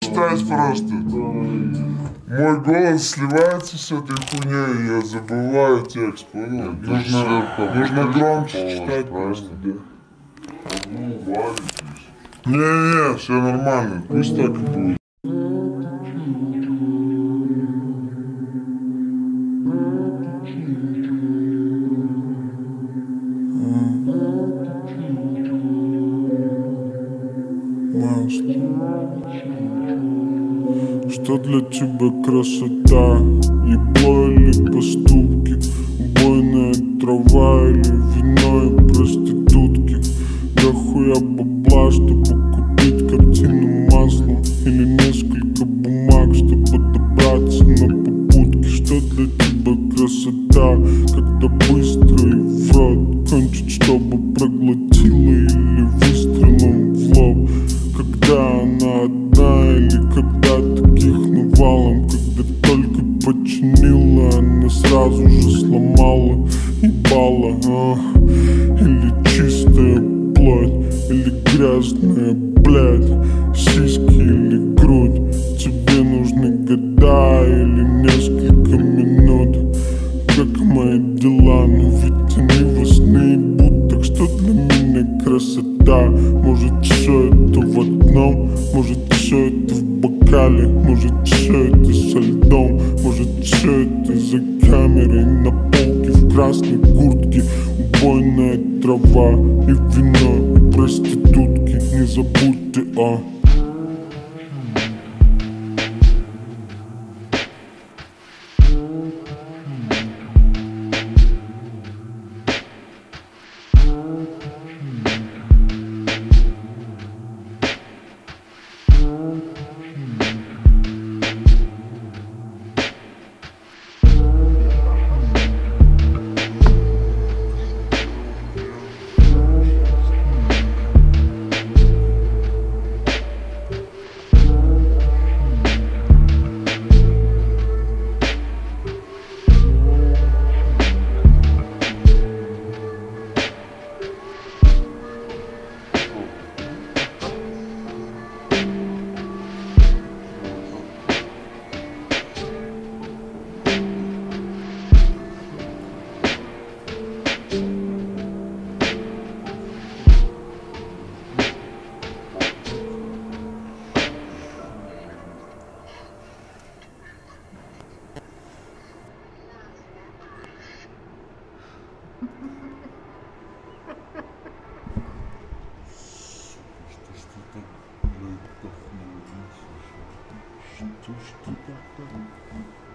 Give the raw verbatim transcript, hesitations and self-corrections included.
Читать просто. Мой голос сливается с этой хуйней, я забываю текст, понял? Нужно, нужно громче читать просто, да. Не-не-не, все нормально, пусть так и будет. Что для тебя красота? Ебло или поступки? Убойная трава или вино и проститутки? Да хуя бабла, чтобы купить картину маслом, или несколько бумаг, чтобы добраться на попутке. Что для тебя красота? Когда быстро и в рот кончить, чтобы проглотила, или выстрелом в лоб? Когда она одна или когда таких навалом? Когда только починила, она сразу же сломала, ебала, а? Или чистая плоть, или грязная, блядь, сиськи или грудь? Тебе нужны года или несколько минут? Как мои дела, но ведь они во сне ебут. Так что для меня красота? Может все это в одном, может все это в бокале, может все это со льдом, может все это за камерой на полке в красной куртке. Убойная трава и вино и проститутки, не забудьте о... Что ж ты такое?